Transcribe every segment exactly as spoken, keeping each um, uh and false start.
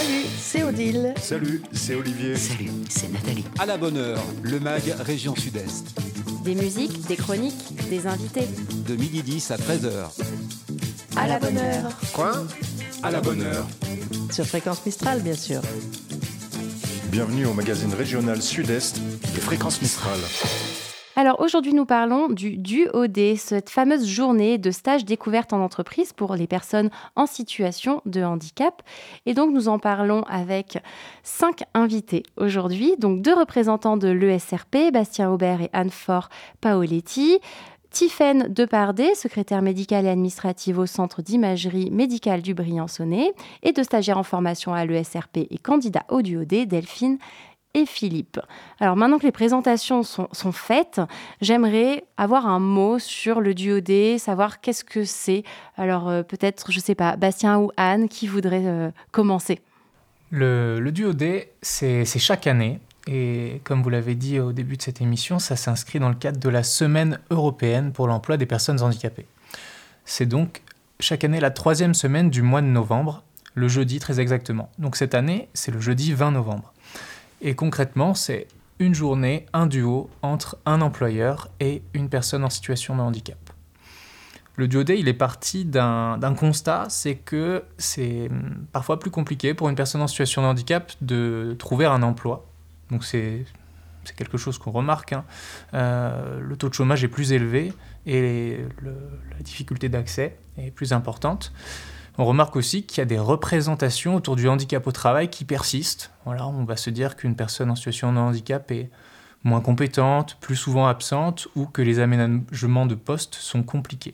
Salut, c'est Odile. Salut, c'est Olivier. Salut, c'est Nathalie. À la bonne heure, le mag Région Sud-Est. Des musiques, des chroniques, des invités. De midi dix à treize heures. À la bonne heure. Quoi ? À la bonne heure. Sur Fréquence Mistral, bien sûr. Bienvenue au magazine régional Sud-Est de Fréquence Mistral. Alors aujourd'hui, nous parlons du D U O D, cette fameuse journée de stage découverte en entreprise pour les personnes en situation de handicap. Et donc, nous en parlons avec cinq invités aujourd'hui. Donc, deux représentants de l'E S R P, Bastien Aubert et Anne-Fort Paoletti. Tiffaine Depardet, secrétaire médicale et administrative au Centre d'imagerie médicale du Briançonnais, et deux stagiaires en formation à l'E S R P et candidats au D U O D, Delphine et Philippe. Alors maintenant que les présentations sont, sont faites, j'aimerais avoir un mot sur le D U O D, savoir qu'est-ce que c'est. Alors euh, peut-être, je ne sais pas, Bastien ou Anne, qui voudrait euh, commencer ? Le, le D U O D, c'est, c'est chaque année. Et comme vous l'avez dit au début de cette émission, ça s'inscrit dans le cadre de la Semaine européenne pour l'emploi des personnes handicapées. C'est donc chaque année la troisième semaine du mois de novembre, le jeudi très exactement. Donc cette année, c'est le jeudi vingt novembre. Et concrètement, c'est une journée, un duo entre un employeur et une personne en situation de handicap. Le D U O D, il est parti d'un, d'un constat, c'est que c'est parfois plus compliqué pour une personne en situation de handicap de trouver un emploi. Donc c'est, c'est quelque chose qu'on remarque. Hein. Euh, le taux de chômage est plus élevé et le, la difficulté d'accès est plus importante. On remarque aussi qu'il y a des représentations autour du handicap au travail qui persistent. Voilà, on va se dire qu'une personne en situation de handicap est moins compétente, plus souvent absente ou que les aménagements de poste sont compliqués.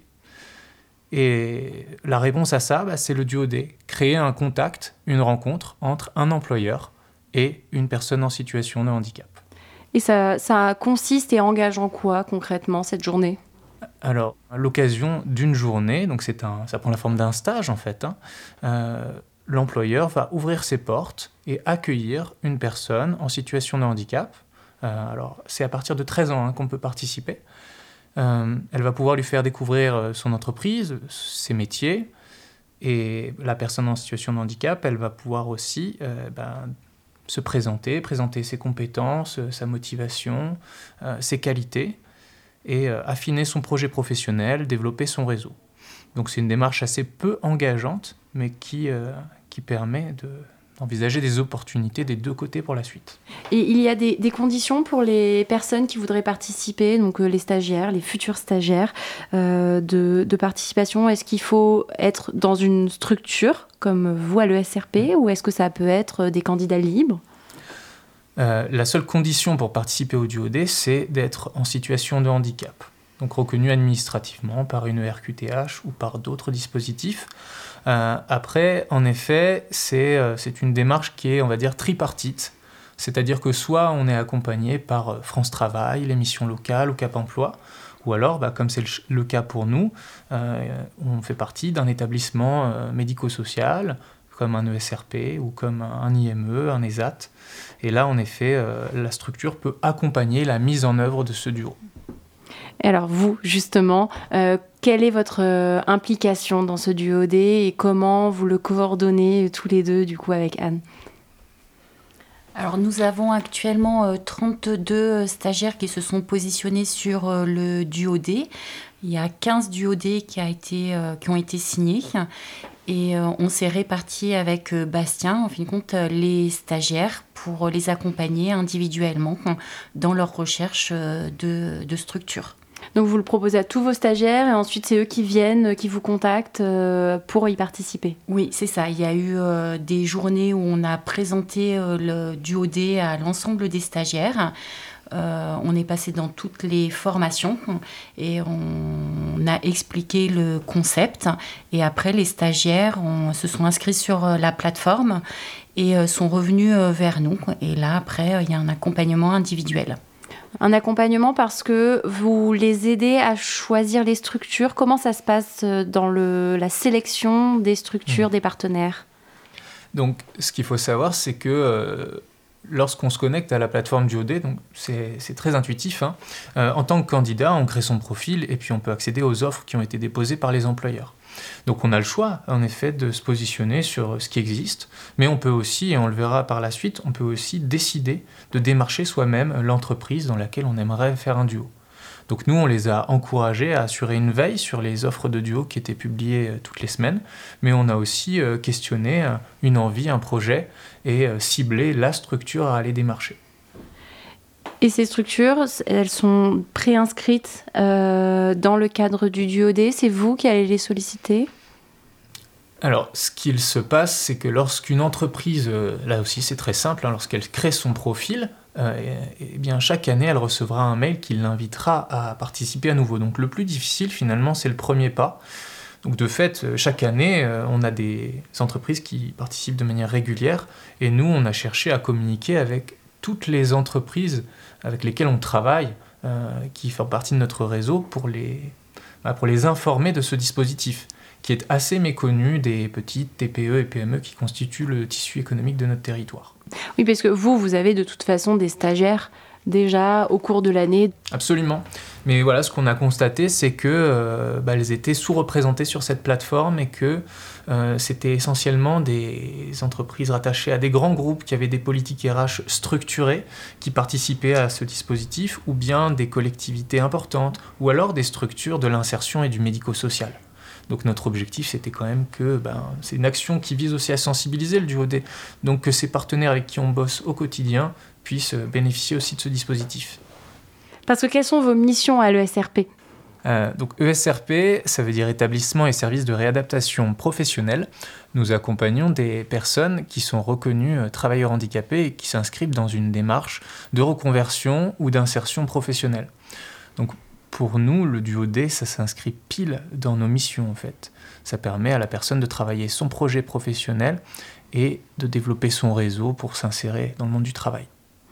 Et la réponse à ça, bah, c'est le D U O D. Créer un contact, une rencontre entre un employeur et une personne en situation de handicap. Et ça, ça consiste et engage en quoi concrètement cette journée ? Alors, à l'occasion d'une journée, donc c'est un, ça prend la forme d'un stage en fait, hein, euh, l'employeur va ouvrir ses portes et accueillir une personne en situation de handicap. Euh, alors, c'est à partir de treize ans hein, qu'on peut participer. Euh, elle va pouvoir lui faire découvrir son entreprise, ses métiers, et la personne en situation de handicap, elle va pouvoir aussi euh, ben, se présenter, présenter ses compétences, sa motivation, euh, ses qualités, et euh, affiner son projet professionnel, développer son réseau. Donc c'est une démarche assez peu engageante, mais qui, euh, qui permet de, d'envisager des opportunités des deux côtés pour la suite. Et il y a des, des conditions pour les personnes qui voudraient participer, donc euh, les stagiaires, les futurs stagiaires, euh, de, de participation. Est-ce qu'il faut être dans une structure, comme vous à l'E S R P, ou est-ce que ça peut être des candidats libres ? Euh, la seule condition pour participer au D U O D, c'est d'être en situation de handicap, donc reconnu administrativement par une E R Q T H ou par d'autres dispositifs. Euh, après, en effet, c'est, euh, c'est une démarche qui est, on va dire, tripartite, c'est-à-dire que soit on est accompagné par France Travail, les missions locales ou Cap Emploi, ou alors, bah, comme c'est le, le cas pour nous, euh, on fait partie d'un établissement euh, médico-social, comme un E S R P ou comme un I M E, un E S A T. Et là, en effet, euh, la structure peut accompagner la mise en œuvre de ce duo. Et alors vous, justement, euh, quelle est votre euh, implication dans ce D U O D et comment vous le coordonnez tous les deux, du coup, avec Anne ? Alors nous avons actuellement euh, trente-deux stagiaires qui se sont positionnés sur euh, le D U O D. Il y a quinze D U O D qui, a été, euh, qui ont été signés. Et euh, on s'est répartis avec euh, Bastien, en fin de compte, euh, les stagiaires pour les accompagner individuellement dans leur recherche euh, de, de structure. Donc vous le proposez à tous vos stagiaires et ensuite c'est eux qui viennent, qui vous contactent euh, pour y participer. Oui, c'est ça. Il y a eu euh, des journées où on a présenté euh, le D U O D à l'ensemble des stagiaires. Euh, on est passé dans toutes les formations et on a expliqué le concept. Et après, les stagiaires on, se sont inscrits sur la plateforme et euh, sont revenus euh, vers nous. Et là, après, il y a un accompagnement individuel. Un accompagnement parce que vous les aidez à choisir les structures. Comment ça se passe dans le, la sélection des structures, mmh. des partenaires ? Donc, ce qu'il faut savoir, c'est que euh, lorsqu'on se connecte à la plateforme D U O D, donc c'est, c'est très intuitif, hein, euh, en tant que candidat, on crée son profil et puis on peut accéder aux offres qui ont été déposées par les employeurs. Donc on a le choix, en effet, de se positionner sur ce qui existe, mais on peut aussi, et on le verra par la suite, on peut aussi décider de démarcher soi-même l'entreprise dans laquelle on aimerait faire un duo. Donc nous, on les a encouragés à assurer une veille sur les offres de duo qui étaient publiées toutes les semaines, mais on a aussi questionné une envie, un projet, et ciblé la structure à aller démarcher. Et ces structures, elles sont préinscrites euh, dans le cadre du duodé. C'est vous qui allez les solliciter ? Alors, ce qu'il se passe, c'est que lorsqu'une entreprise, euh, là aussi c'est très simple, hein, lorsqu'elle crée son profil, euh, et, et bien chaque année elle recevra un mail qui l'invitera à participer à nouveau. Donc le plus difficile finalement, c'est le premier pas. Donc de fait, chaque année, euh, on a des entreprises qui participent de manière régulière, et nous, on a cherché à communiquer avec toutes les entreprises avec lesquelles on travaille, euh, qui font partie de notre réseau, pour les, bah, pour les informer de ce dispositif, qui est assez méconnu des petites T P E et P M E qui constituent le tissu économique de notre territoire. Oui, parce que vous, vous avez de toute façon des stagiaires déjà au cours de l'année. Absolument. Mais voilà, ce qu'on a constaté, c'est que euh, bah, elles étaient sous-représentées sur cette plateforme, et que euh, c'était essentiellement des entreprises rattachées à des grands groupes qui avaient des politiques R H structurées qui participaient à ce dispositif, ou bien des collectivités importantes, ou alors des structures de l'insertion et du médico-social. Donc notre objectif, c'était quand même que ben, c'est une action qui vise aussi à sensibiliser le duodé, donc que ces partenaires avec qui on bosse au quotidien puissent bénéficier aussi de ce dispositif. Parce que quelles sont vos missions à l'E S R P ? euh, Donc E S R P, ça veut dire établissement et services de réadaptation professionnelle. Nous accompagnons des personnes qui sont reconnues euh, travailleurs handicapés et qui s'inscrivent dans une démarche de reconversion ou d'insertion professionnelle. Donc pour nous, le duodé, ça s'inscrit pile dans nos missions en fait. Ça permet à la personne de travailler son projet professionnel et de développer son réseau pour s'insérer dans le monde du travail.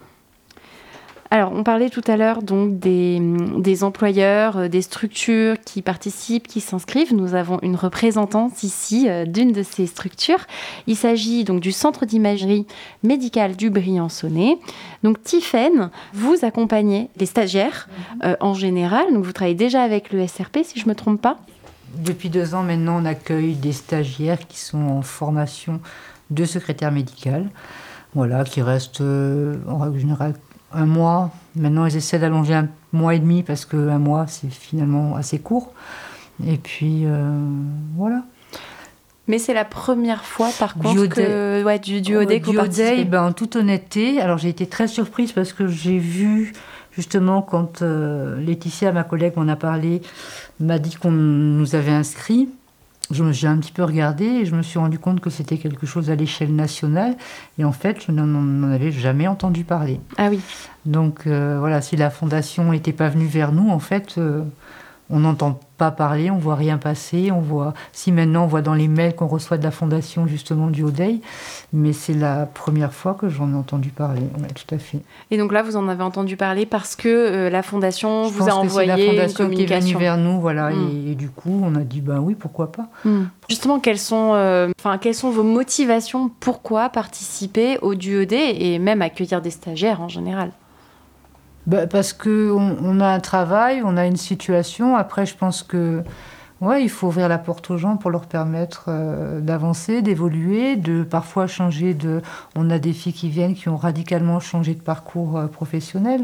Alors, on parlait tout à l'heure donc des, des employeurs, euh, des structures qui participent, qui s'inscrivent. Nous avons une représentante ici euh, d'une de ces structures. Il s'agit donc du Centre d'imagerie médicale du Briançonnais. Donc, Tiffaine, vous accompagnez les stagiaires euh, en général. Donc, vous travaillez déjà avec l'E S R P, si je ne me trompe pas. Depuis deux ans maintenant, on accueille des stagiaires qui sont en formation de secrétaire médical, voilà, qui restent euh, en règle générale un mois. Maintenant, ils essaient d'allonger un mois et demi parce qu'un mois, c'est finalement assez court. Et puis, euh, voilà. Mais c'est la première fois, par contre, Duodé. que, ouais, du duodé que vous participez. Ben, en toute honnêteté, alors j'ai été très surprise parce que j'ai vu, justement, quand euh, Laetitia, ma collègue, m'en a parlé, m'a dit qu'on nous avait inscrits. Je me suis un petit peu regardée et je me suis rendu compte que c'était quelque chose à l'échelle nationale. Et en fait, je n'en avais jamais entendu parler. Ah oui. Donc euh, voilà, si la fondation n'était pas venue vers nous, en fait, euh, on n'entend pas parler, on ne voit rien passer. On voit, si maintenant on voit dans les mails qu'on reçoit de la fondation justement du Odey, mais c'est la première fois que j'en ai entendu parler. Ouais, tout à fait. Et donc là, vous en avez entendu parler parce que euh, la fondation Je vous a envoyé une communication. C'est la fondation une qui est communication venue vers nous, voilà, Mm. et, et du coup, on a dit ben oui, pourquoi pas. Mm. Justement, quelles sont, euh, enfin, quelles sont vos motivations? Pourquoi participer au duodé et même accueillir des stagiaires en général? Bah, parce qu'on on a un travail, on a une situation. Après, je pense que ouais, il faut ouvrir la porte aux gens pour leur permettre euh, d'avancer, d'évoluer, de parfois changer de... On a des filles qui viennent qui ont radicalement changé de parcours euh, professionnel.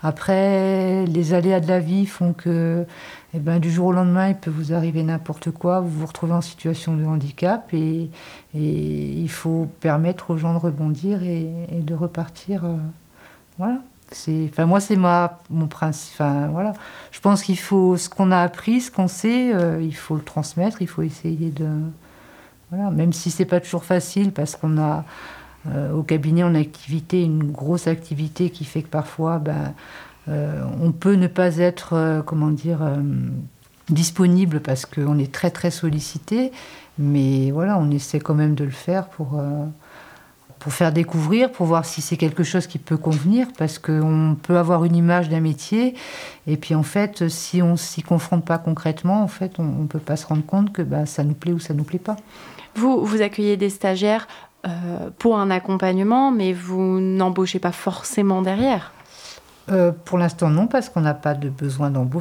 Après, les aléas de la vie font que eh ben, du jour au lendemain, il peut vous arriver n'importe quoi. Vous vous retrouvez en situation de handicap et, et il faut permettre aux gens de rebondir et, et de repartir. Euh, voilà. C'est, enfin, moi, c'est ma, mon principe. Enfin, voilà. Je pense qu'il faut, ce qu'on a appris, ce qu'on sait, euh, il faut le transmettre, il faut essayer de... Voilà. Même si c'est pas toujours facile, parce qu'on a, euh, au cabinet, on a activité, une grosse activité qui fait que parfois, ben, euh, on peut ne pas être, euh, comment dire, euh, disponible parce qu'on est très, très sollicité. Mais voilà, on essaie quand même de le faire pour... Euh, pour faire découvrir, pour voir si c'est quelque chose qui peut convenir, parce qu'on peut avoir une image d'un métier, et puis en fait, si on ne s'y confronte pas concrètement, en fait, on ne peut pas se rendre compte que bah, ça nous plaît ou ça ne nous plaît pas. Vous, vous accueillez des stagiaires euh, pour un accompagnement, mais vous n'embauchez pas forcément derrière? Euh, pour l'instant, non, parce qu'on n'a pas de besoin d'embauche.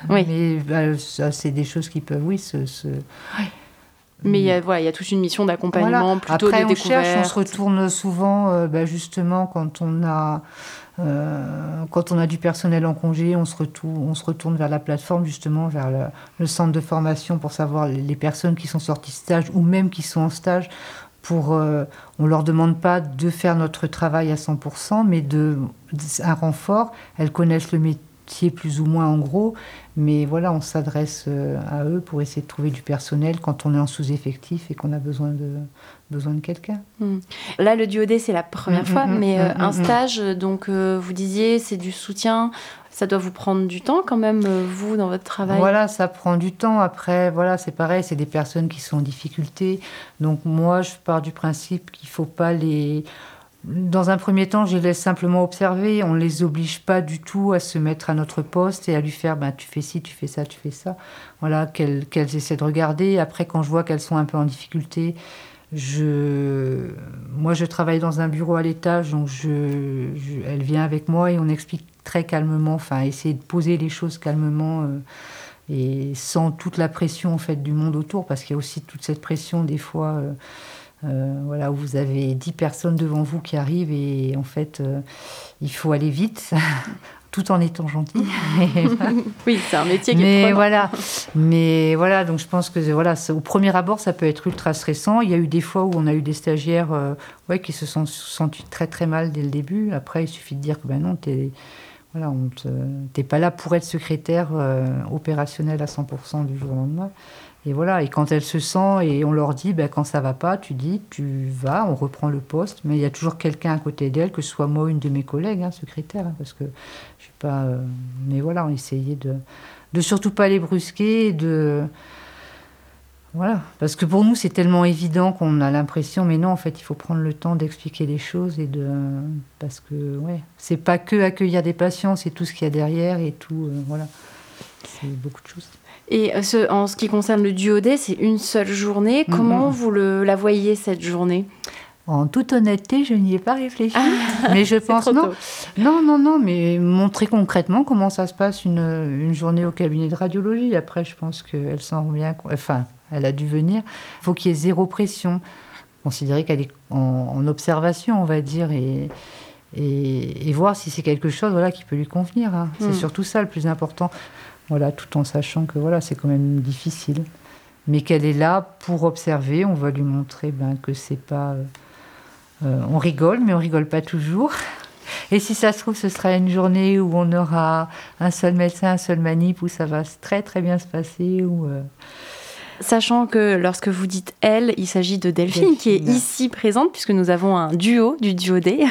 Oui. Mais bah, ça, c'est des choses qui peuvent, oui, se... se... Oui. Mais il y a, voilà, il y a toute une mission d'accompagnement, Voilà. plutôt Après, de on découverte. cherche, on se retourne souvent, euh, bah, justement, quand on a... Euh, quand on a du personnel en congé, on se, retourne, on se retourne vers la plateforme, justement, vers le, le centre de formation pour savoir les personnes qui sont sorties de stage ou même qui sont en stage. Pour, euh, on ne leur demande pas de faire notre travail à cent pour cent, mais de, un renfort. Elles connaissent le métier plus ou moins en gros, mais voilà, on s'adresse à eux pour essayer de trouver du personnel quand on est en sous-effectif et qu'on a besoin de... besoin de quelqu'un. Mmh. Là, le duodé, c'est la première mmh, fois, mmh, mais euh, mmh, un mmh. stage, donc euh, vous disiez, c'est du soutien. Ça doit vous prendre du temps quand même, euh, vous, dans votre travail. Voilà, ça prend du temps. Après, voilà, c'est pareil, c'est des personnes qui sont en difficulté. Donc moi, je pars du principe qu'il ne faut pas les... Dans un premier temps, je les laisse simplement observer. On ne les oblige pas du tout à se mettre à notre poste et à lui faire ben, « tu fais ci, tu fais ça, tu fais ça ». Voilà, qu'elles, qu'elles essaient de regarder. Après, quand je vois qu'elles sont un peu en difficulté... Je... Moi, je travaille dans un bureau à l'étage, donc je... Je... elle vient avec moi et on explique très calmement, enfin, essayer de poser les choses calmement euh, et sans toute la pression en fait, du monde autour, parce qu'il y a aussi toute cette pression des fois, euh, euh, voilà, où vous avez dix personnes devant vous qui arrivent et en fait, euh, il faut aller vite. Tout en étant gentil. Oui, c'est un métier qui mais est prenant. Voilà. Mais voilà, donc je pense que voilà, au premier abord, ça peut être ultra stressant. Il y a eu des fois où on a eu des stagiaires euh, ouais, qui se sont sentis très très mal dès le début. Après, il suffit de dire que ben non, t'es, voilà, on te, t'es pas là pour être secrétaire euh, opérationnel à cent pour cent du jour au lendemain. Et voilà, et quand elle se sent, et on leur dit, ben, quand ça va pas, tu dis, tu vas, on reprend le poste, mais il y a toujours quelqu'un à côté d'elle, que ce soit moi ou une de mes collègues, hein, secrétaire, hein, parce que je sais pas... Euh, mais voilà, on essayait de, de surtout pas les brusquer, de... Voilà, parce que pour nous, c'est tellement évident qu'on a l'impression, mais non, en fait, il faut prendre le temps d'expliquer les choses, et de... Parce que, ouais, c'est pas que accueillir des patients, c'est tout ce qu'il y a derrière, et tout, euh, voilà, c'est beaucoup de choses. Et ce, en ce qui concerne le duodé, c'est une seule journée. Comment mmh. vous le, la voyez, cette journée ? En toute honnêteté, je n'y ai pas réfléchi. Ah, mais je pense... Non, non, non, non, mais montrer concrètement comment ça se passe une, une journée au cabinet de radiologie. Après, je pense qu'elle s'en rend bien... Enfin, elle a dû venir. Il faut qu'il y ait zéro pression. Considérer qu'elle est en, en observation, on va dire, et... Et, et voir si c'est quelque chose voilà, qui peut lui convenir. Hein. C'est mmh. surtout ça le plus important. Voilà, tout en sachant que voilà, c'est quand même difficile. Mais qu'elle est là pour observer. On va lui montrer ben, que c'est pas... Euh, on rigole, mais on rigole pas toujours. Et si ça se trouve, ce sera une journée où on aura un seul médecin, un seul manip, où ça va très très bien se passer. Où, euh... Sachant que lorsque vous dites « elle », il s'agit de Delphine, Delphine, qui est ici présente, puisque nous avons un duo du duodé.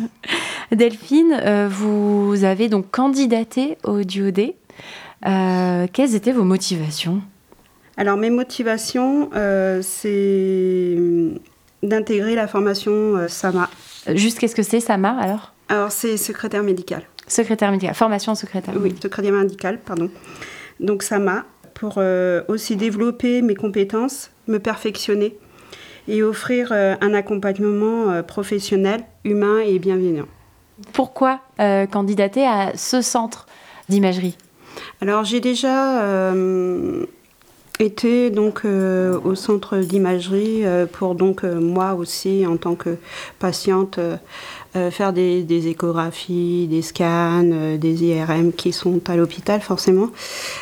Delphine, euh, vous avez donc candidaté au duodé. Euh, quelles étaient vos motivations ? Alors, mes motivations, euh, c'est d'intégrer la formation euh, S A M A. Juste, qu'est-ce que c'est, S A M A, alors ? Alors, c'est secrétaire médical. Secrétaire médical, formation secrétaire. Oui, secrétaire médical, pardon. Donc, S A M A, pour euh, aussi développer mes compétences, me perfectionner et offrir euh, un accompagnement euh, professionnel, humain et bienveillant. Pourquoi euh, candidater à ce centre d'imagerie ? Alors, j'ai déjà euh, été donc, euh, au centre d'imagerie euh, pour donc, euh, moi aussi, en tant que patiente, euh, euh, faire des, des échographies, des scans, euh, des I R M qui sont à l'hôpital, forcément.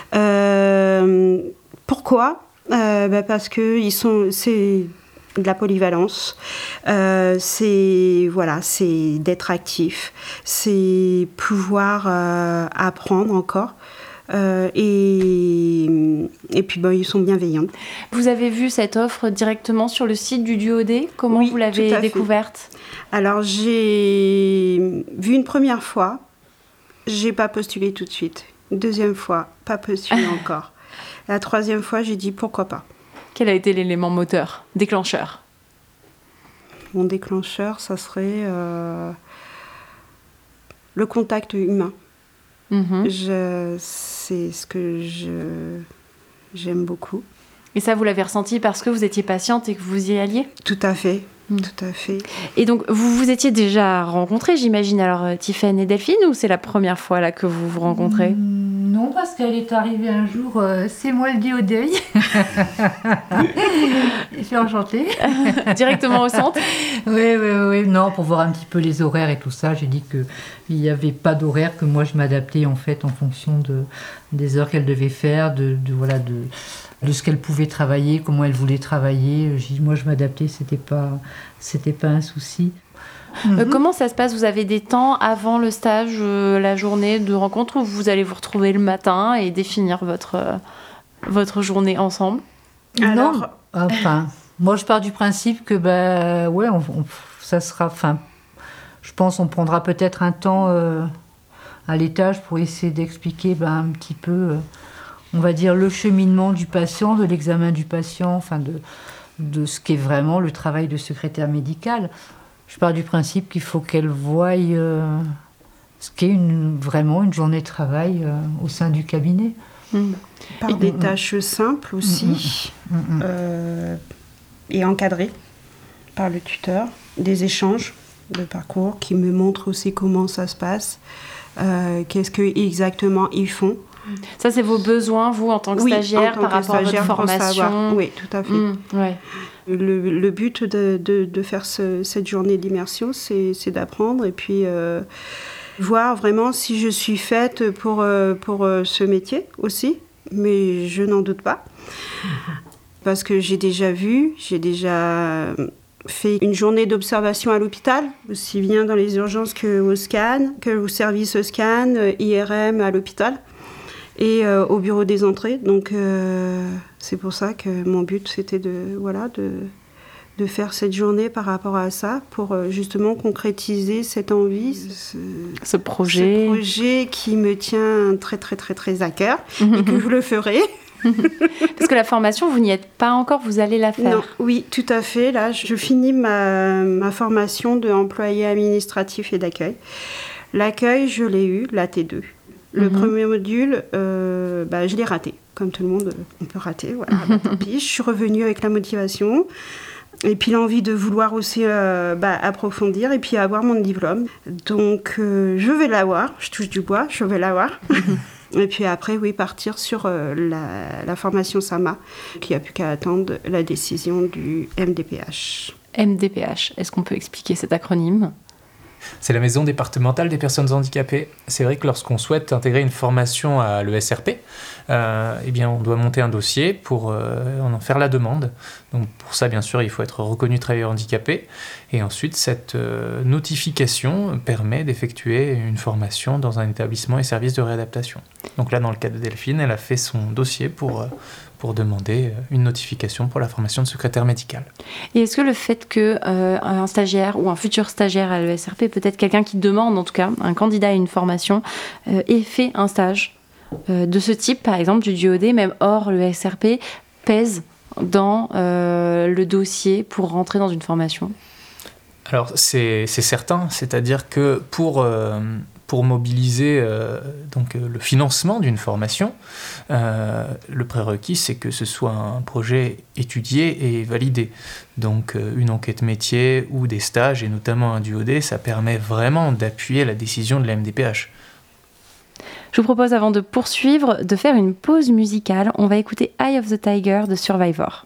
Euh, pourquoi ? euh, bah Parce que ils sont, c'est de la polyvalence, euh, c'est, voilà, c'est d'être actif, c'est pouvoir euh, apprendre encore. Euh, et, et puis bah, ils sont bienveillants. Vous avez vu cette offre directement sur le site du duodé ? Comment oui, vous l'avez découverte ? Alors j'ai vu une première fois, j'ai pas postulé tout de suite. Une deuxième fois, pas postulé encore. La troisième fois, j'ai dit pourquoi pas. Quel a été l'élément moteur, déclencheur ? Mon déclencheur, ça serait euh, le contact humain. Mmh. Je, c'est ce que je, j'aime beaucoup. Et ça, vous l'avez ressenti parce que vous étiez patiente et que vous y alliez ? Tout à fait, mmh. tout à fait. Et donc, vous vous étiez déjà rencontrés, j'imagine, alors Tiffaine et Delphine, ou c'est la première fois là, que vous vous rencontrez ? mmh, Non, parce qu'elle est arrivée un jour, euh, c'est moi le duo deuil. Je suis enchantée. Directement au centre. Oui, oui, oui. Non, pour voir un petit peu les horaires et tout ça, j'ai dit qu'il n'y avait pas d'horaire, que moi je m'adaptais en fait en fonction de, des heures qu'elle devait faire, de, de, voilà, de, de ce qu'elle pouvait travailler, comment elle voulait travailler. J'ai dit, moi je m'adaptais, c'était pas, c'était pas un souci. Euh, Mm-hmm. comment ça se passe? Vous avez des temps avant le stage, euh, la journée de rencontre, où vous allez vous retrouver le matin et définir votre, euh, votre journée ensemble? Alors, Non, enfin, moi je pars du principe que bah ouais, on, on- ça sera, enfin, je pense on prendra peut-être un temps euh, à l'étage pour essayer d'expliquer bah, un petit peu, euh, on va dire le cheminement du patient, de l'examen du patient, enfin de de ce qu'est vraiment le travail de secrétaire médical. Je pars du principe qu'il faut qu'elle voie euh, ce qu'est une, vraiment une journée de travail euh, au sein du cabinet. Mm. par des tâches simples aussi, Mm, mm. euh, et encadrées par le tuteur, des échanges de parcours qui me montrent aussi comment ça se passe, euh, qu'est-ce que exactement ils font. Ça, c'est vos besoins, vous, en tant que Oui, stagiaire, en tant par que rapport stagiaire, à votre pour formation. savoir. Oui, tout à fait. Mm, ouais. Le, le but de, de, de faire ce- cette journée d'immersion, c'est, c'est d'apprendre et puis euh, voir vraiment si je suis faite pour, euh, pour euh, ce métier aussi, mais je n'en doute pas. Parce que j'ai déjà vu, j'ai déjà fait une journée d'observation à l'hôpital, aussi bien dans les urgences qu'au scan, que au service scan, I R M à l'hôpital et euh, au bureau des entrées. Donc euh, c'est pour ça que mon but c'était de, voilà, de, de faire cette journée par rapport à ça, pour euh, justement concrétiser cette envie, ce, Ce projet. ce projet qui me tient très très très très à cœur et que je le ferai. Parce que la formation, vous n'y êtes pas encore, vous allez la faire. Non, oui, tout à fait. Là, je finis ma, ma formation d'employé administratif et d'accueil. L'accueil, je l'ai eu, la T deux. Le Mhm. premier module, euh, bah, je l'ai raté. Comme tout le monde, on peut rater. Voilà, bah, tant pis. Je suis revenue avec la motivation. Et puis l'envie de vouloir aussi euh, bah, approfondir et puis avoir mon diplôme. Donc, euh, je vais l'avoir. Je touche du bois, je vais l'avoir. Et puis après, oui, partir sur euh, la, la formation S A M A, qui n'a plus qu'à attendre la décision du M D P H. M D P H, est-ce qu'on peut expliquer cet acronyme? C'est la maison départementale des personnes handicapées. C'est vrai que lorsqu'on souhaite intégrer une formation à l'E S R P, euh, eh bien, on doit monter un dossier pour euh, en faire la demande. Donc pour ça, bien sûr, il faut être reconnu travailleur handicapé. Et ensuite, cette euh, notification permet d'effectuer une formation dans un établissement et service de réadaptation. Donc là, dans le cas de Delphine, elle a fait son dossier pour... Euh, pour demander une notification pour la formation de secrétaire médical. Et est-ce que le fait qu'un euh, stagiaire ou un futur stagiaire à l'E S R P, peut-être quelqu'un qui demande en tout cas, un candidat à une formation, euh, ait fait un stage euh, de ce type, par exemple du D U O D, même hors l'E S R P, pèse dans euh, le dossier pour rentrer dans une formation? Alors c'est, c'est certain, c'est-à-dire que pour... Euh, Pour mobiliser euh, donc, euh, le financement d'une formation, euh, le prérequis, c'est que ce soit un projet étudié et validé. Donc euh, une enquête métier ou des stages, et notamment un D U O D, ça permet vraiment d'appuyer la décision de la M D P H. Je vous propose, avant de poursuivre, de faire une pause musicale. On va écouter Eye of the Tiger de Survivor.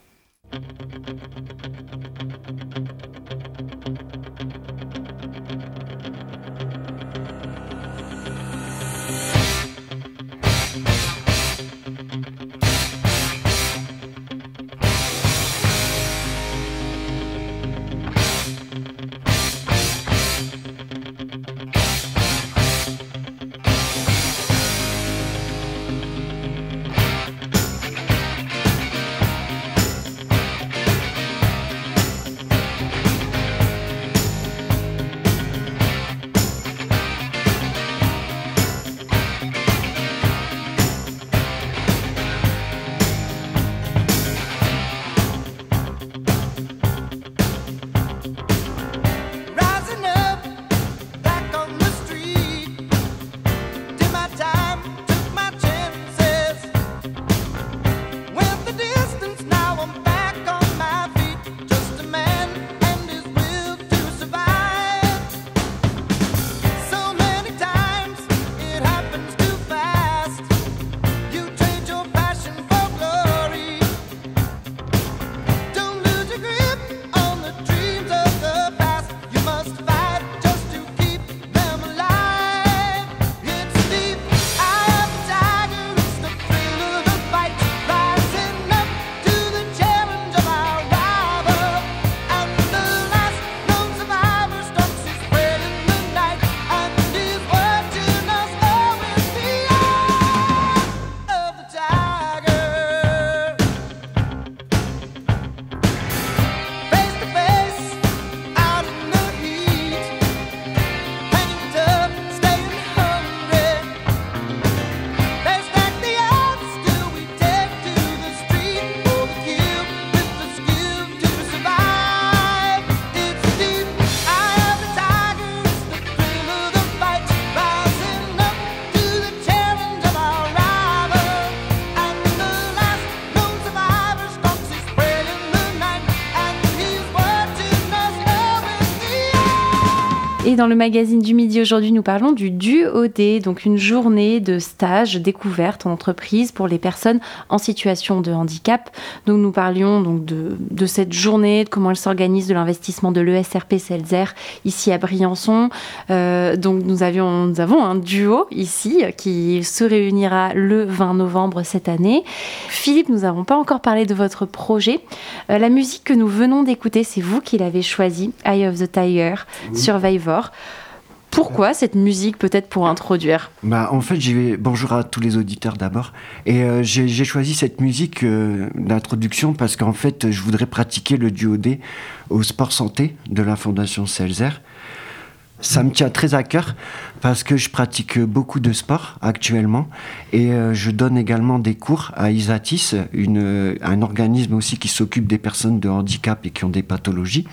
Et dans le magazine du midi aujourd'hui, nous parlons du D U O D, donc une journée de stage découverte en entreprise pour les personnes en situation de handicap. Donc nous parlions donc de, de cette journée, de comment elle s'organise, de l'investissement de l'E S R P Seltzer ici à Briançon. Euh, donc nous, avions, nous avons un duo ici qui se réunira le vingt novembre cette année. Philippe, nous n'avons pas encore parlé de votre projet. Euh, la musique que nous venons d'écouter, c'est vous qui l'avez choisie, Eye of the Tiger, oui. Survivor. Pourquoi cette musique, peut-être pour introduire ? Bah, en fait, j'ai... bonjour à tous les auditeurs d'abord. Et euh, j'ai, j'ai choisi cette musique euh, d'introduction parce qu'en fait, je voudrais pratiquer le D U O D au sport santé de la Fondation Seltzer. Ça me tient très à cœur parce que je pratique beaucoup de sport actuellement et euh, je donne également des cours à Isatis, une, un organisme aussi qui s'occupe des personnes de handicap et qui ont des pathologies.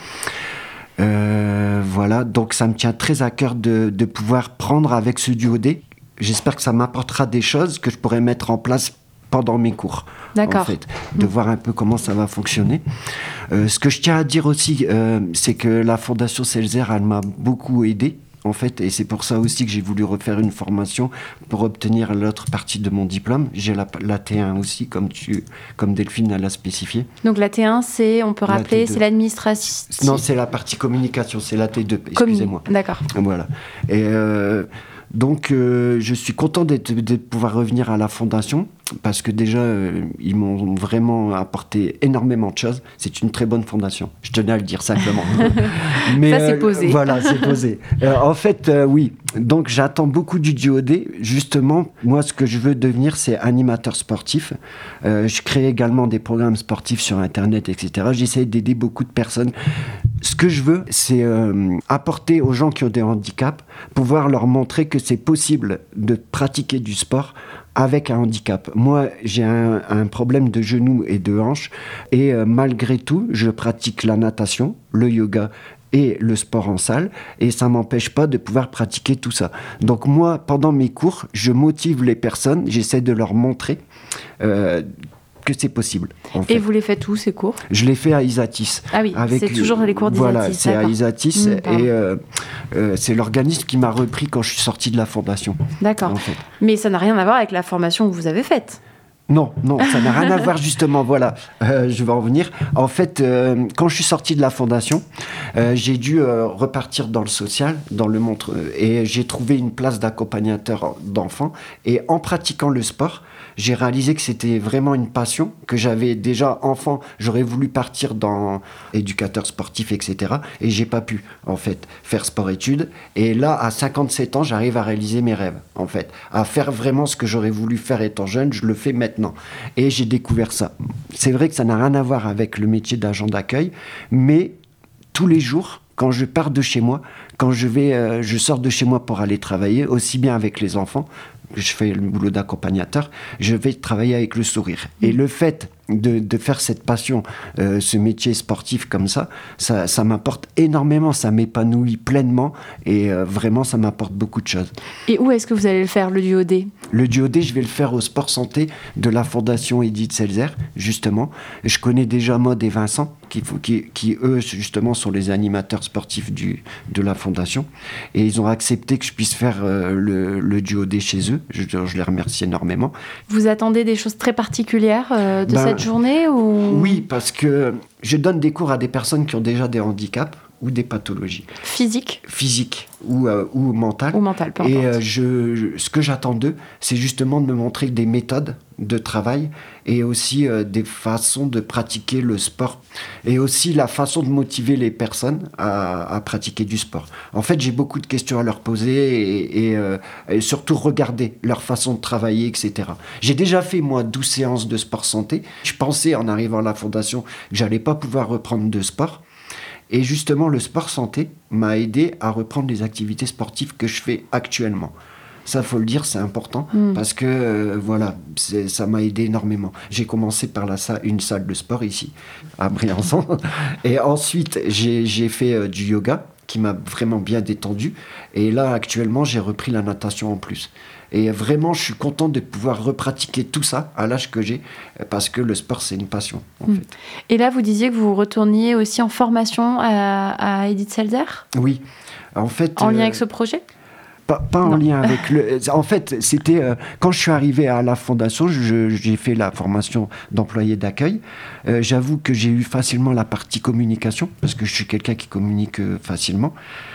Euh, voilà, donc ça me tient très à cœur de, de pouvoir prendre avec ce D U O D. J'espère que ça m'apportera des choses que je pourrai mettre en place pendant mes cours. D'accord. En fait, de mmh. voir un peu comment ça va fonctionner. Euh, ce que je tiens à dire aussi, euh, c'est que la Fondation Seltzer, elle m'a beaucoup aidé. En fait, et c'est pour ça aussi que j'ai voulu refaire une formation pour obtenir l'autre partie de mon diplôme. J'ai la, la T un aussi, comme, tu, comme Delphine l'a spécifié. Donc la T un, c'est, on peut rappeler, c'est l'administration. Non, c'est la partie communication, c'est la T deux, excusez-moi. Commun... D'accord. Voilà. Et euh, donc, euh, je suis content d'être, de pouvoir revenir à la Fondation, parce que déjà, euh, ils m'ont vraiment apporté énormément de choses. C'est une très bonne fondation. Je tenais à le dire simplement. Mais, ça, c'est euh, posé. Voilà, c'est posé. Euh, en fait, euh, oui. Donc, j'attends beaucoup du D U O D. Justement, moi, ce que je veux devenir, c'est animateur sportif. Euh, je crée également des programmes sportifs sur Internet, et cetera. J'essaie d'aider beaucoup de personnes. Ce que je veux, c'est euh, apporter aux gens qui ont des handicaps, pouvoir leur montrer que c'est possible de pratiquer du sport avec un handicap. Moi, j'ai un, un problème de genoux et de hanches et euh, malgré tout, je pratique la natation, le yoga et le sport en salle et ça ne m'empêche pas de pouvoir pratiquer tout ça. Donc moi, pendant mes cours, je motive les personnes, j'essaie de leur montrer euh, que c'est possible. En fait. Et vous les faites où, ces cours ? Je les fais à Isatis. Ah oui, avec, c'est toujours les cours d'Isatis. Voilà, c'est d'accord. à Isatis mmh, et euh, euh, c'est l'organisme qui m'a repris quand je suis sorti de la fondation. D'accord. En fait. Mais ça n'a rien à voir avec la formation que vous avez faite. Non, non, ça n'a rien à voir justement, voilà, euh, je vais en venir. En fait, euh, quand je suis sorti de la fondation, euh, j'ai dû euh, repartir dans le social, dans le montre, et j'ai trouvé une place d'accompagnateur d'enfants. Et en pratiquant le sport, j'ai réalisé que c'était vraiment une passion, que j'avais déjà enfant, j'aurais voulu partir dans éducateur sportif, et cetera. Et j'ai pas pu, en fait, faire sport-études. Et là, à cinquante-sept ans, j'arrive à réaliser mes rêves, en fait, à faire vraiment ce que j'aurais voulu faire étant jeune, je le fais maintenant. Et j'ai découvert ça. C'est vrai que ça n'a rien à voir avec le métier d'agent d'accueil, mais tous les jours, quand je pars de chez moi, quand je vais, euh, je sors de chez moi pour aller travailler, aussi bien avec les enfants, que je fais le boulot d'accompagnateur, je vais travailler avec le sourire. Et le fait de, de faire cette passion, euh, ce métier sportif comme ça, ça, ça m'apporte énormément, ça m'épanouit pleinement et euh, vraiment ça m'apporte beaucoup de choses. Et où est-ce que vous allez le faire, le D U O D ? Le D U O D, je vais le faire au Sport Santé de la Fondation Edith Seltzer, justement. Je connais déjà Maud et Vincent, qui, qui, qui eux, justement, sont les animateurs sportifs du, de la Fondation. Et ils ont accepté que je puisse faire euh, le, le D U O D chez eux. Je, je les remercie énormément. Vous attendez des choses très particulières euh, de ben, cette journée ou... Oui, parce que je donne des cours à des personnes qui ont déjà des handicaps ou des pathologies. Physiques ? Physiques ou, euh, ou mentales. Ou mentales, peu importe. Et euh, je, je, ce que j'attends d'eux, c'est justement de me montrer des méthodes de travail et aussi euh, des façons de pratiquer le sport. Et aussi la façon de motiver les personnes à, à pratiquer du sport. En fait, j'ai beaucoup de questions à leur poser et, et, euh, et surtout regarder leur façon de travailler, et cetera. J'ai déjà fait, moi, douze séances de sport santé. Je pensais, en arrivant à la Fondation, que j'allais pas pouvoir reprendre de sport. Et justement, le sport santé m'a aidé à reprendre les activités sportives que je fais actuellement. Ça, faut le dire, c'est important mmh. parce que euh, voilà, c'est, ça m'a aidé énormément. J'ai commencé par la salle, une salle de sport ici, à Briançon. Et ensuite, j'ai, j'ai fait euh, du yoga qui m'a vraiment bien détendu. Et là, actuellement, j'ai repris la natation en plus. Et vraiment, je suis content de pouvoir repratiquer tout ça à l'âge que j'ai, parce que le sport, c'est une passion, en mmh. fait. Et là, vous disiez que vous retourniez aussi en formation à, à Edith Selzer ? Oui. En fait... En lien euh, avec ce projet ? Pas, pas en lien avec le... En fait, c'était... Euh, quand je suis arrivé à la fondation, je, j'ai fait la formation d'employé d'accueil. Euh, j'avoue que j'ai eu facilement la partie communication, parce que je suis quelqu'un qui communique euh, facilement.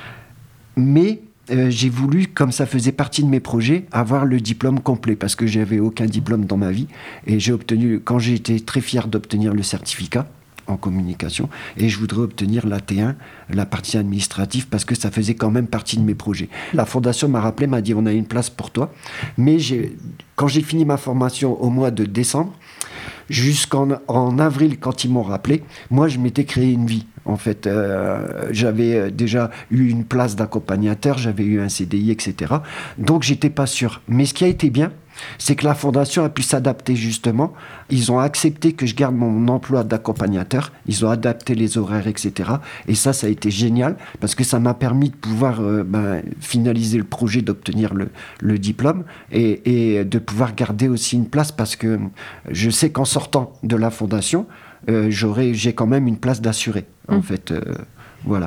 Mais... Euh, j'ai voulu, comme ça faisait partie de mes projets, avoir le diplôme complet parce que j'avais aucun diplôme dans ma vie et j'ai obtenu, quand j'ai été très fier d'obtenir le certificat en communication et je voudrais obtenir l'A T un, la partie administrative parce que ça faisait quand même partie de mes projets. La fondation m'a rappelé, m'a dit on a une place pour toi, mais j'ai, quand j'ai fini ma formation au mois de décembre, jusqu'en en avril, quand ils m'ont rappelé, moi, je m'étais créé une vie. En fait, euh, j'avais déjà eu une place d'accompagnateur, j'avais eu un C D I, et cetera. Donc, j'étais pas sûr. Mais ce qui a été bien, c'est que la fondation a pu s'adapter justement. Ils ont accepté que je garde mon emploi d'accompagnateur. Ils ont adapté les horaires, et cetera. Et ça, ça a été génial parce que ça m'a permis de pouvoir euh, ben, finaliser le projet, d'obtenir le, le diplôme et, et de pouvoir garder aussi une place parce que je sais qu'en sortant de la fondation, euh, j'aurai, j'ai quand même une place d'assuré. En mmh. fait, euh, voilà.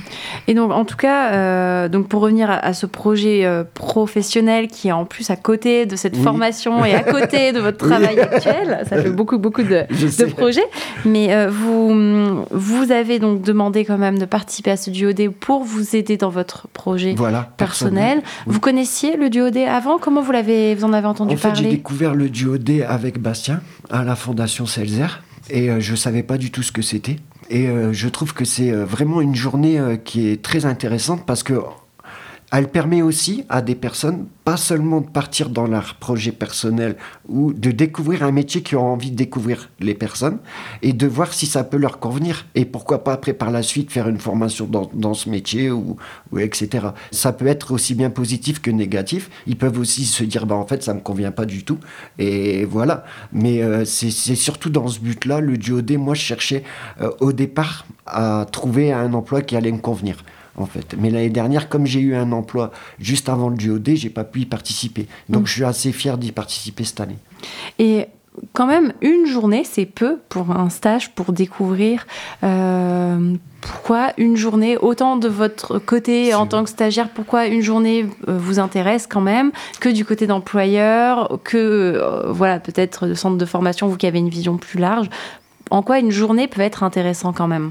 Et donc, en tout cas, euh, donc pour revenir à, à ce projet euh, professionnel qui est en plus à côté de cette oui. formation et à côté de votre travail oui. actuel, ça fait beaucoup, beaucoup de, de projets. Mais euh, vous, vous avez donc demandé quand même de participer à ce D U O D pour vous aider dans votre projet voilà, personnel. personnel. Oui. Vous connaissiez le D U O D avant ? Comment vous, l'avez, vous en avez entendu en fait, parler ? J'ai découvert le D U O D avec Bastien à la Fondation Selzer et euh, je ne savais pas du tout ce que c'était. Et euh, je trouve que c'est euh, vraiment une journée euh, qui est très intéressante parce que elle permet aussi à des personnes, pas seulement de partir dans leur projet personnel ou de découvrir un métier qu'ils ont envie de découvrir les personnes et de voir si ça peut leur convenir. Et pourquoi pas après par la suite faire une formation dans, dans ce métier ou, ou et cetera. Ça peut être aussi bien positif que négatif. Ils peuvent aussi se dire bah en fait ça me convient pas du tout et voilà. Mais euh, c'est, c'est surtout dans ce but-là le D U O D. Moi je cherchais euh, au départ à trouver un emploi qui allait me convenir. En fait. Mais l'année dernière, comme j'ai eu un emploi juste avant le D U O D, j'ai pas pu y participer. Donc, mmh. je suis assez fier d'y participer cette année. Et quand même, une journée, c'est peu pour un stage, pour découvrir. Euh, pourquoi une journée, autant de votre côté c'est en tant que stagiaire, pourquoi une journée vous intéresse quand même, que du côté d'employeur, que euh, voilà, peut-être de centre de formation, vous qui avez une vision plus large. En quoi une journée peut être intéressant quand même ?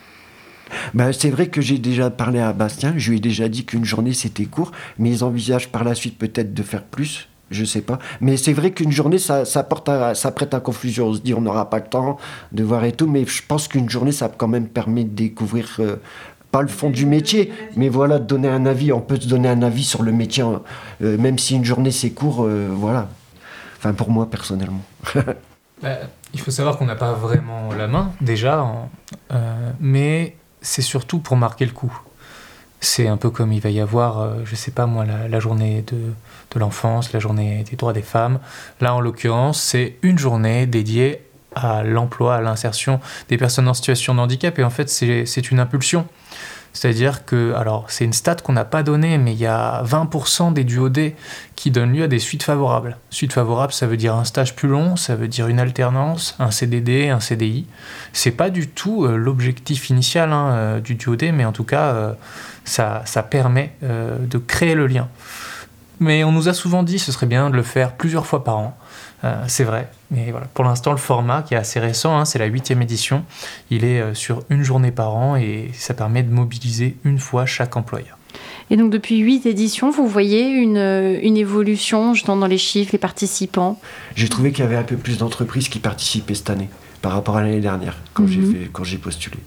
Ben, c'est vrai que j'ai déjà parlé à Bastien, je lui ai déjà dit qu'une journée c'était court, mais ils envisagent par la suite peut-être de faire plus, je sais pas. Mais c'est vrai qu'une journée ça, ça, porte à, ça prête à confusion, on se dit on n'aura pas le temps de voir et tout, mais je pense qu'une journée ça quand même permet de découvrir, euh, pas le fond du métier, mais voilà, de donner un avis, on peut se donner un avis sur le métier, euh, même si une journée c'est court, euh, voilà. Enfin pour moi personnellement. bah, il faut savoir qu'on n'a pas vraiment la main déjà, en, euh, mais c'est surtout pour marquer le coup. C'est un peu comme il va y avoir, euh, je sais pas moi, la, la journée de, de l'enfance, la journée des droits des femmes. Là, en l'occurrence, c'est une journée dédiée à l'emploi, à l'insertion des personnes en situation de handicap. Et en fait, c'est, c'est une impulsion. C'est-à-dire que, alors, c'est une stat qu'on n'a pas donnée, mais il y a vingt pour cent des D U O D qui donnent lieu à des suites favorables. Suite favorable, ça veut dire un stage plus long, ça veut dire une alternance, un C D D, un C D I. C'est pas du tout euh, l'objectif initial hein, euh, du D U O D, mais en tout cas, euh, ça, ça permet euh, de créer le lien. Mais on nous a souvent dit que ce serait bien de le faire plusieurs fois par an. Euh, c'est vrai, mais voilà. Pour l'instant, le format qui est assez récent, hein, c'est la huitième édition. Il est euh, sur une journée par an et ça permet de mobiliser une fois chaque employeur. Et donc depuis huit éditions, vous voyez une, une évolution justement dans les chiffres, les participants ? J'ai trouvé qu'il y avait un peu plus d'entreprises qui participaient cette année par rapport à l'année dernière quand, mmh. j'ai, fait, quand j'ai postulé.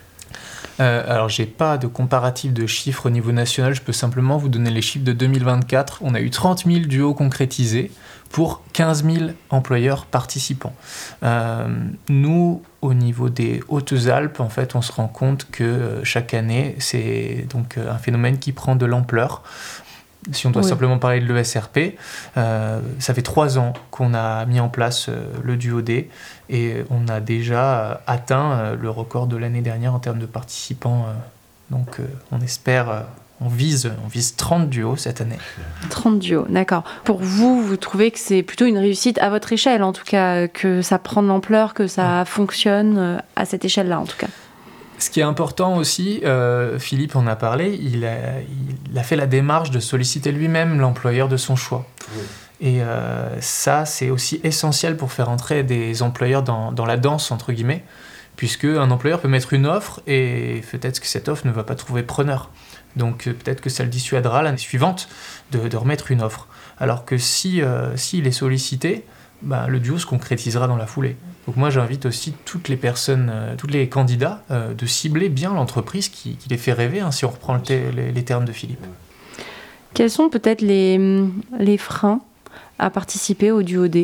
Euh, alors, j'ai pas de comparatif de chiffres au niveau national, je peux simplement vous donner les chiffres de deux mille vingt-quatre. On a eu trente mille duos concrétisés pour quinze mille employeurs participants. Euh, nous, au niveau des Hautes-Alpes, en fait, on se rend compte que euh, chaque année, c'est donc euh, un phénomène qui prend de l'ampleur. Si on doit oui. simplement parler de l'E S R P, euh, ça fait trois ans qu'on a mis en place euh, le D U O D et on a déjà euh, atteint euh, le record de l'année dernière en termes de participants euh, Donc euh, on espère, euh, on, vise, on vise trente duos cette année. trente duos, d'accord. Pour vous, vous trouvez que c'est plutôt une réussite à votre échelle, en tout cas, que ça prend de l'ampleur, que ça fonctionne à cette échelle-là, en tout cas. Ce qui est important aussi, euh, Philippe en a parlé, il a, il a fait la démarche de solliciter lui-même l'employeur de son choix. Oui. Et euh, ça, c'est aussi essentiel pour faire entrer des employeurs dans, dans la danse, entre guillemets, puisque un employeur peut mettre une offre et peut-être que cette offre ne va pas trouver preneur. Donc peut-être que ça le dissuadera l'année suivante de, de remettre une offre. Alors que si, euh, s'il est sollicité, bah, le duo se concrétisera dans la foulée. Donc moi j'invite aussi toutes les personnes, euh, tous les candidats euh, de cibler bien l'entreprise qui, qui les fait rêver, hein, si on reprend le te- les, les termes de Philippe. Quels sont peut-être les, les freins à participer au duo D ?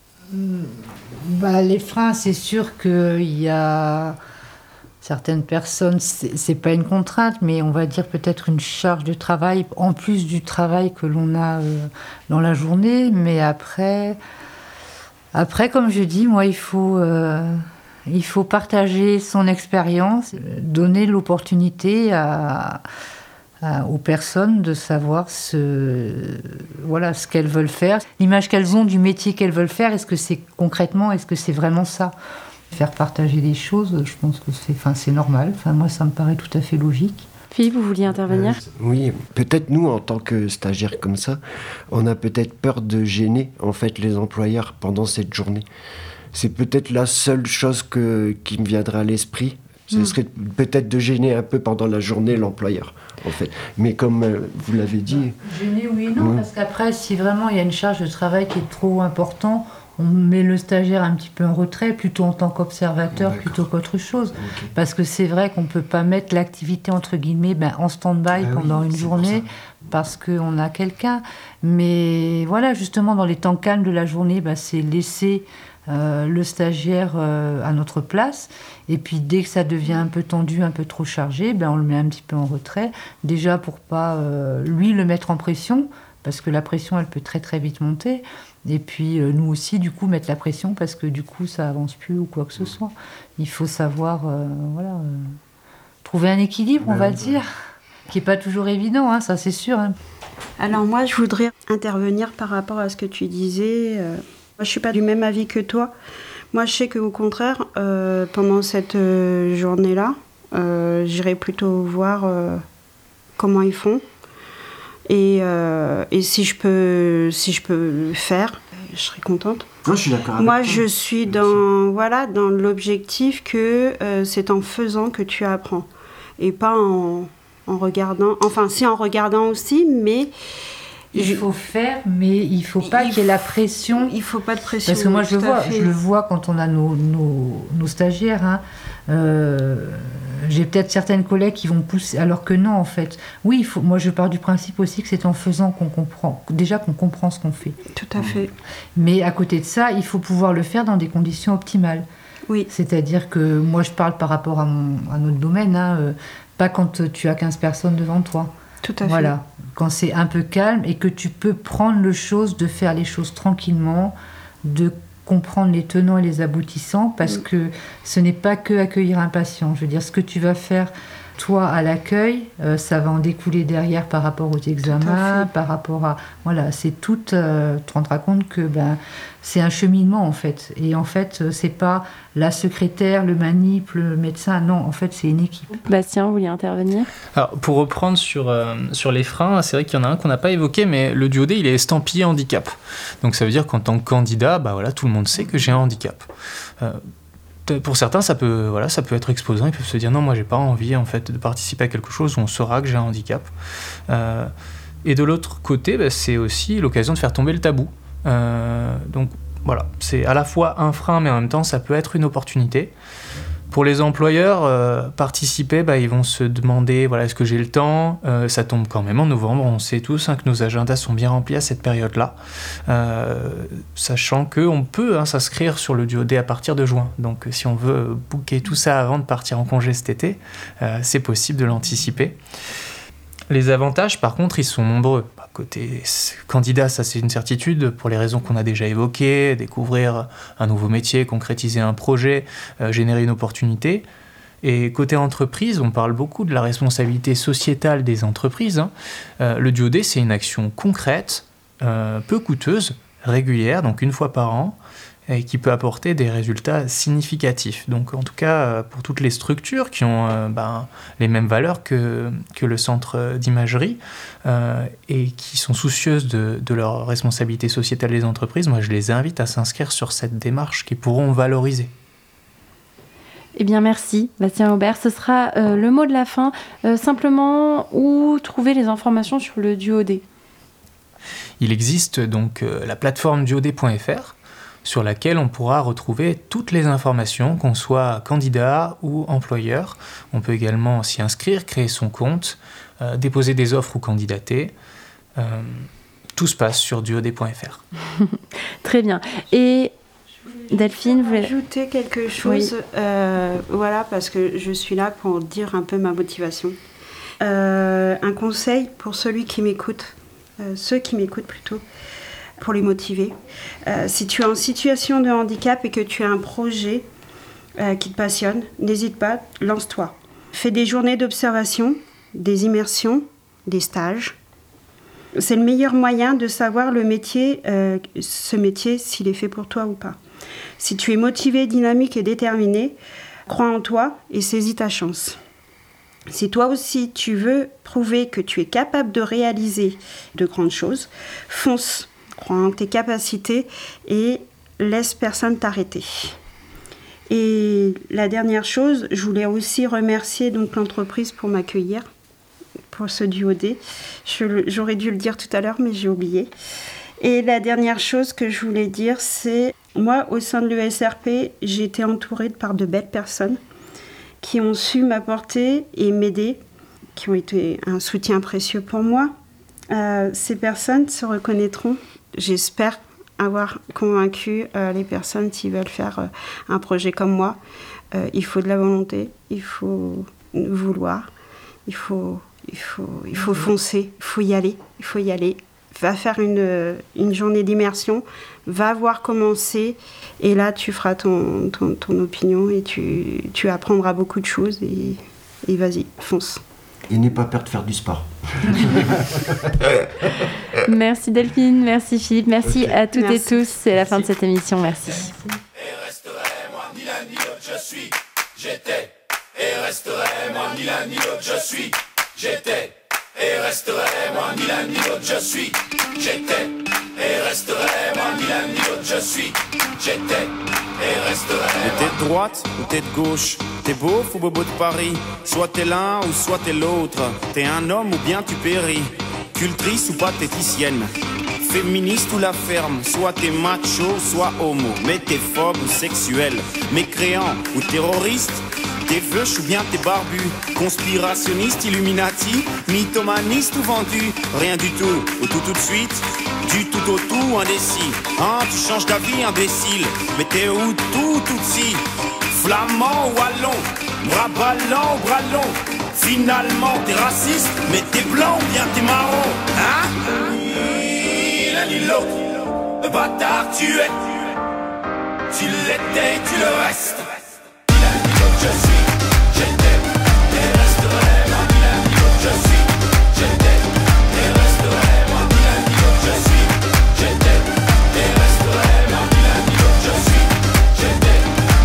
Bah, les freins, c'est sûr qu'il y a certaines personnes, c'est, c'est pas une contrainte, mais on va dire peut-être une charge de travail, en plus du travail que l'on a euh, dans la journée, mais après... Après, comme je dis, moi, il faut, euh, il faut partager son expérience, donner l'opportunité à, à, aux personnes de savoir ce, voilà, ce qu'elles veulent faire, l'image qu'elles ont du métier qu'elles veulent faire. Est-ce que c'est concrètement, est-ce que c'est vraiment ça ? Faire partager des choses, je pense que c'est, enfin, c'est normal. Enfin, moi, ça me paraît tout à fait logique. Philippe, vous vouliez intervenir ? euh, Oui, peut-être nous, en tant que stagiaires comme ça, on a peut-être peur de gêner en fait les employeurs pendant cette journée. C'est peut-être la seule chose que, qui me viendrait à l'esprit. Ce mmh. serait peut-être de gêner un peu pendant la journée l'employeur, en fait. Mais comme euh, vous l'avez dit... Gêner, oui et non, mmh. parce qu'après, si vraiment il y a une charge de travail qui est trop importante, on met le stagiaire un petit peu en retrait, plutôt en tant qu'observateur, D'accord. plutôt qu'autre chose. Okay. Parce que c'est vrai qu'on ne peut pas mettre l'activité, entre guillemets, ben, en stand-by ah pendant oui, une journée, parce qu'on a quelqu'un. Mais voilà, justement, dans les temps calmes de la journée, ben, c'est laisser euh, le stagiaire euh, à notre place. Et puis, dès que ça devient un peu tendu, un peu trop chargé, ben, on le met un petit peu en retrait. Déjà, pour ne pas, euh, lui, le mettre en pression, parce que la pression, elle peut très, très vite monter. Et puis euh, nous aussi, du coup, mettre la pression parce que du coup, ça avance plus ou quoi que ce soit. Il faut savoir, euh, voilà, euh, trouver un équilibre, on va le dire, qui n'est pas toujours évident, hein, ça c'est sûr. Hein. Alors moi, je voudrais intervenir par rapport à ce que tu disais. Euh, moi, je ne suis pas du même avis que toi. Moi, je sais qu'au contraire, euh, pendant cette euh, journée-là, euh, j'irai plutôt voir euh, comment ils font. Et, euh, et si je peux, si je peux le faire, je serai contente. Non, je suis d'accord avec Moi, toi. je suis dans, voilà, dans l'objectif que euh, c'est en faisant que tu apprends. Et pas en, en regardant. Enfin, si en regardant aussi, mais... Il je... faut faire, mais il ne faut pas il qu'il y ait la pression. Il ne faut pas de pression. Parce que moi, je le, vois, je le vois quand on a nos, nos, nos stagiaires. Hein. Euh, j'ai peut-être certaines collègues qui vont pousser, alors que non, en fait. Oui, il faut, moi, je pars du principe aussi que c'est en faisant qu'on comprend. Déjà qu'on comprend ce qu'on fait. Tout à fait. Mais à côté de ça, il faut pouvoir le faire dans des conditions optimales. Oui. C'est-à-dire que moi, je parle par rapport à, mon, à notre domaine, hein, euh, pas quand tu as quinze personnes devant toi. Tout à voilà. fait. Quand c'est un peu calme et que tu peux prendre le chose, de faire les choses tranquillement, de comprendre les tenants et les aboutissants, parce mmh. que ce n'est pas que accueillir un patient. Je veux dire, ce que tu vas faire, toi, à l'accueil, euh, ça va en découler derrière par rapport aux examens, par rapport à... Voilà, c'est tout... Euh, tu te rendras compte que ben, c'est un cheminement, en fait. Et en fait, c'est pas la secrétaire, le manip, le médecin. Non, en fait, c'est une équipe. Bastien, vous vouliez intervenir ? Alors, pour reprendre sur, euh, sur les freins, c'est vrai qu'il y en a un qu'on n'a pas évoqué, mais le duo D, il est estampillé handicap. Donc, ça veut dire qu'en tant que candidat, bah, voilà, tout le monde sait que j'ai un handicap. Euh, Pour certains, ça peut, voilà, ça peut être exposant. Ils peuvent se dire non, moi, j'ai pas envie en fait de participer à quelque chose où on saura que j'ai un handicap. Euh, et de l'autre côté, bah, c'est aussi l'occasion de faire tomber le tabou. Euh, donc voilà, c'est à la fois un frein, mais en même temps, ça peut être une opportunité. Pour les employeurs, euh, participer, bah, ils vont se demander voilà, est-ce que j'ai le temps ? euh, Ça tombe quand même en novembre, on sait tous hein, que nos agendas sont bien remplis à cette période-là, euh, sachant qu'on peut hein, s'inscrire sur le duo D à partir de juin. Donc si on veut booker tout ça avant de partir en congé cet été, euh, c'est possible de l'anticiper. Les avantages, par contre, ils sont nombreux. Côté candidat, ça c'est une certitude pour les raisons qu'on a déjà évoquées, découvrir un nouveau métier, concrétiser un projet, euh, générer une opportunité. Et côté entreprise, on parle beaucoup de la responsabilité sociétale des entreprises. Hein. Euh, le D U O D, c'est une action concrète, euh, peu coûteuse, régulière, donc une fois par an, et qui peut apporter des résultats significatifs. Donc en tout cas, pour toutes les structures qui ont euh, ben, les mêmes valeurs que, que le centre d'imagerie euh, et qui sont soucieuses de, de leur responsabilité sociétale des entreprises, moi je les invite à s'inscrire sur cette démarche qu'ils pourront valoriser. Eh bien merci Bastien Aubert, ce sera euh, le mot de la fin. Euh, simplement, où trouver les informations sur le D U O D ? Il existe donc euh, la plateforme D U O D point F R sur laquelle on pourra retrouver toutes les informations, qu'on soit candidat ou employeur. On peut également s'y inscrire, créer son compte, euh, déposer des offres ou candidater. Euh, tout se passe sur D U O D point F R. Très bien. Et Delphine, vous voulez ajouter quelque chose? Oui. Euh, voilà, parce que je suis là pour dire un peu ma motivation. Euh, un conseil pour celui qui m'écoute, euh, ceux qui m'écoutent plutôt, pour les motiver. Euh, si tu es en situation de handicap et que tu as un projet euh, qui te passionne, n'hésite pas, lance-toi. Fais des journées d'observation, des immersions, des stages. C'est le meilleur moyen de savoir le métier, euh, ce métier, s'il est fait pour toi ou pas. Si tu es motivé, dynamique et déterminé, crois en toi et saisis ta chance. Si toi aussi tu veux prouver que tu es capable de réaliser de grandes choses, fonce. Crois en tes capacités et laisse personne t'arrêter. Et la dernière chose, je voulais aussi remercier donc l'entreprise pour m'accueillir, pour ce D U O D. Je, j'aurais dû le dire tout à l'heure, mais j'ai oublié. Et la dernière chose que je voulais dire, c'est moi, au sein de l'E S R P, j'ai été entourée par de belles personnes qui ont su m'apporter et m'aider, qui ont été un soutien précieux pour moi. Euh, ces personnes se reconnaîtront. J'espère avoir convaincu euh, les personnes qui veulent faire euh, un projet comme moi. Euh, il faut de la volonté, il faut vouloir, il faut, il faut, il faut foncer, il faut y aller, il faut y aller. Va faire une, une journée d'immersion, va voir comment c'est, et là tu feras ton, ton, ton opinion et tu, tu apprendras beaucoup de choses et, et vas-y, fonce. Et n'aie pas peur de faire du sport. Merci Delphine, merci Philippe, merci okay. à toutes merci. et tous. C'est la merci. fin de cette émission, merci. merci. Et resterai moi ni l'un ni l'autre, je suis, j'étais. Et resterai moi ni l'un ni l'autre, je suis, j'étais. Et resterai moi ni l'un ni l'autre, je suis, j'étais. Et resterai moi ni l'un ni l'autre, je suis, j'étais. Et resterai. Mais t'es de droite ou t'es de gauche? T'es beauf ou bobo de Paris? Soit t'es l'un ou soit t'es l'autre. T'es un homme ou bien tu péris. Cultrice ou pathéticienne. Féministe ou la ferme. Soit t'es macho, soit homo. Mais t'es phobe ou sexuel. Mécréant ou terroriste. T'es veuche ou bien t'es barbu. Conspirationniste, illuminati. Mythomaniste ou vendu. Rien du tout ou tout tout de suite. Du tout au tout indécis. Hein, tu changes d'avis imbécile. Mais t'es où tout tout si. Flamand ou wallon, bras ballants ou bras longs. Finalement t'es raciste, mais t'es blanc ou bien t'es marron. Hein? Ni l'un ni l'autre, le bâtard tu es. Tu l'étais, tu le restes. Ni l'un ni l'autre je suis, j'étais. Et resterai moi ni l'un ni l'autre je suis, j'étais. Et resterai moi ni l'un ni l'autre je suis, j'étais. Et resterai moi ni l'un ni l'autre je suis, j'étais.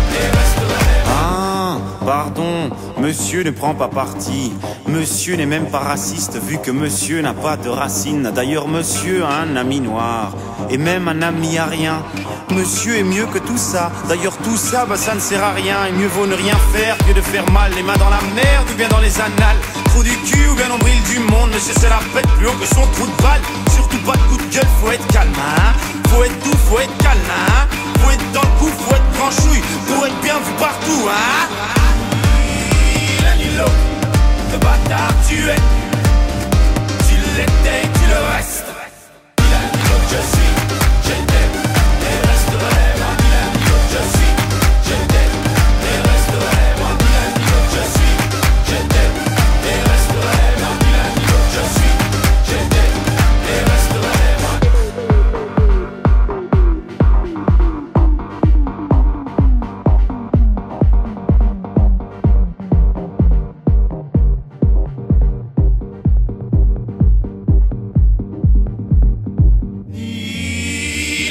Ah, pardon, monsieur ne prend pas parti. Monsieur n'est même pas raciste vu que monsieur n'a pas de racines. D'ailleurs, monsieur a un ami noir et même un ami à rien. Monsieur est mieux que tout ça. D'ailleurs, tout ça, bah ça ne sert à rien. Et mieux vaut ne rien faire que de faire mal. Les mains dans la merde ou bien dans les annales. Trou du cul ou bien nombril du monde. Monsieur, c'est la fête plus haut que son trou de balle. Surtout pas de coup de gueule, faut être calme, hein. Faut être doux, faut être calme, hein. Faut être dans le coup, faut être franchouille. Pour être bien vu partout, hein. Ni l'un ni l'autre, le bâtard tu es. Tu l'étais, tu le restes. Ni l'un ni l'autre je suis, j'étais. Et resterai moi ni l'un ni l'autre je suis, j'étais. Et resterai moi ni l'un ni l'autre je suis, j'étais. Et resterai moi ni l'un ni l'autre je suis, j'étais. Et resterai moi.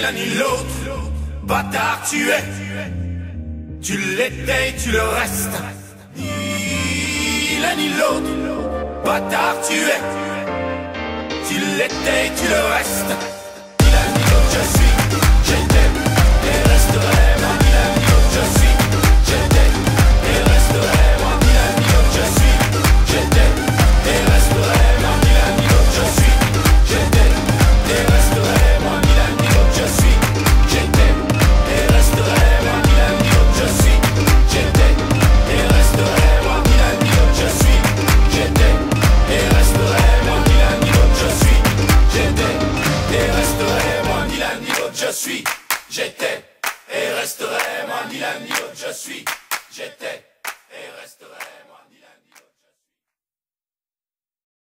l'un ni l'autre. Bâtard tu es, tu l'étais, tu le restes. Ni l'un ni l'autre. Bâtard tu es, tu l'étais, tu le restes. Ni l'un ni l'autre je suis, j'étais et resterai. Moi ni l'un ni l'autre je suis, j'étais et resterai. Moi ni l'un ni l'autre je suis, j'étais et resterai. Moi ni l'un ni l'autre je suis, j'étais et resterai. Moi ni l'un ni l'autre je suis, j'étais et resterai. Moi ni l'un ni l'autre je suis, j'étais et resterai. Moi ni l'un ni l'autre je suis, j'étais et resterai. Moi ni l'un ni l'autre je suis, j'étais et resterai. Moi ni l'un ni l'autre je suis, j'étais et resterai. Moi ni l'un ni l'autre je suis.